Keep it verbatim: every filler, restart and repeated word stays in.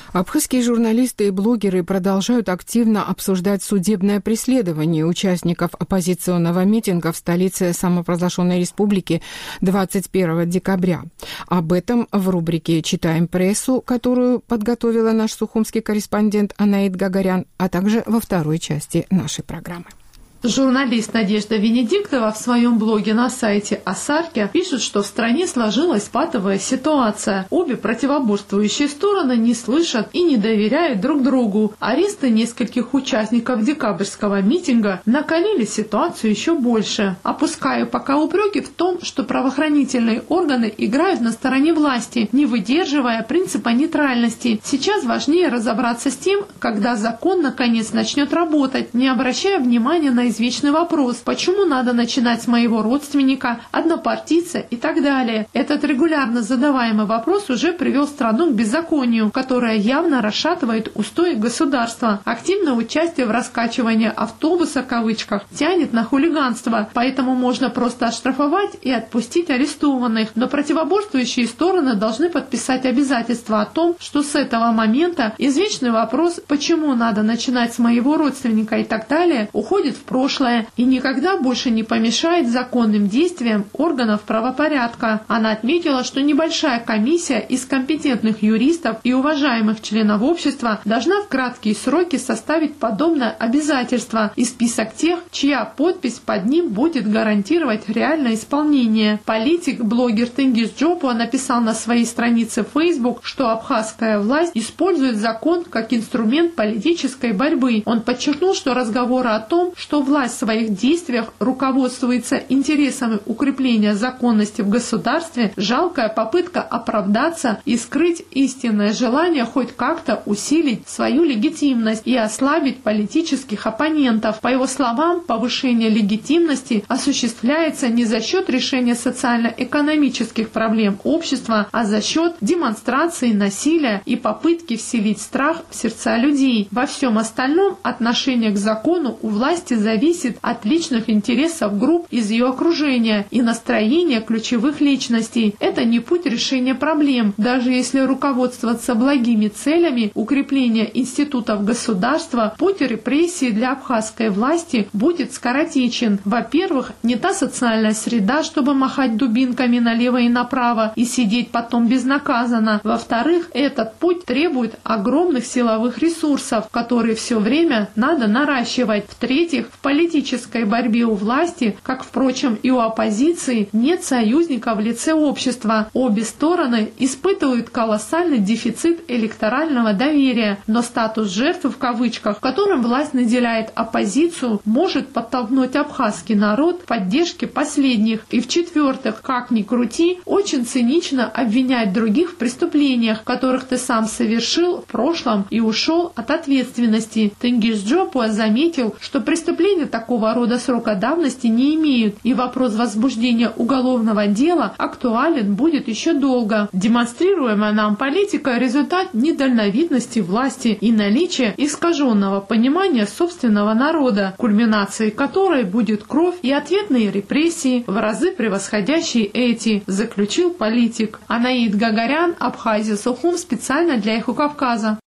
Абхазские журналисты и блогеры продолжают активно обсуждать судебное преследование участников оппозиционного митинга в столице самопровозглашенной республики двадцать первого декабря. Об этом в рубрике «Читаем прессу», которую подготовила наш сухумский корреспондент Анаид Гагарян, а также во второй части нашей программы. Журналист Надежда Венедиктова в своем блоге на сайте Асарки пишет, что в стране сложилась патовая ситуация. Обе противоборствующие стороны не слышат и не доверяют друг другу. Аресты нескольких участников декабрьского митинга накалили ситуацию еще больше. Опускаю пока упреки в том, что правоохранительные органы играют на стороне власти, не выдерживая принципа нейтральности. Сейчас важнее разобраться с тем, когда закон наконец начнет работать, не обращая внимания на извечный вопрос, почему надо начинать с моего родственника, однопартийца и так далее. Этот регулярно задаваемый вопрос уже привел страну к беззаконию, которое явно расшатывает устои государства. Активное участие в раскачивании автобуса, в кавычках, тянет на хулиганство, поэтому можно просто оштрафовать и отпустить арестованных. Но противоборствующие стороны должны подписать обязательство о том, что с этого момента извечный вопрос, почему надо начинать с моего родственника и так далее, уходит в прошлое и никогда больше не помешает законным действиям органов правопорядка. Она отметила, что небольшая комиссия из компетентных юристов и уважаемых членов общества должна в краткие сроки составить подобное обязательство и список тех, чья подпись под ним будет гарантировать реальное исполнение. Политик, блогер Тенгиз Джопуа написал на своей странице в Facebook, что абхазская власть использует закон как инструмент политической борьбы. Он подчеркнул, что разговоры о том, что власть в своих действиях руководствуется интересами укрепления законности в государстве, жалкая попытка оправдаться и скрыть истинное желание хоть как-то усилить свою легитимность и ослабить политических оппонентов. По его словам, повышение легитимности осуществляется не за счет решения социально-экономических проблем общества, а за счет демонстрации насилия и попытки вселить страх в сердца людей. Во всем остальном отношение к закону у власти зависит от личных интересов групп из ее окружения и настроения ключевых личностей. Это не путь решения проблем. Даже если руководствоваться благими целями укрепления институтов государства, путь репрессий для абхазской власти будет скоротечен. Во-первых, не та социальная среда, чтобы махать дубинками налево и направо и сидеть потом безнаказанно. Во-вторых, этот путь требует огромных силовых ресурсов, которые все время надо наращивать. В-третьих, в политической борьбе у власти, как, впрочем, и у оппозиции, нет союзника в лице общества. Обе стороны испытывают колоссальный дефицит электорального доверия, но статус жертвы, в кавычках, которым власть наделяет оппозицию, может подтолкнуть абхазский народ к поддержке последних. И в-четвертых, как ни крути, очень цинично обвинять других в преступлениях, которых ты сам совершил в прошлом и ушел от ответственности. Тенгиз Джопуа заметил, что преступления такого рода срока давности не имеют, и вопрос возбуждения уголовного дела актуален будет еще долго. Демонстрируемая нам политика – результат недальновидности власти и наличия искаженного понимания собственного народа, кульминацией которой будет кровь и ответные репрессии, в разы превосходящие эти, заключил политик. Анаид Гагарян, Абхазия, Сухум, специально для Эхо Кавказа.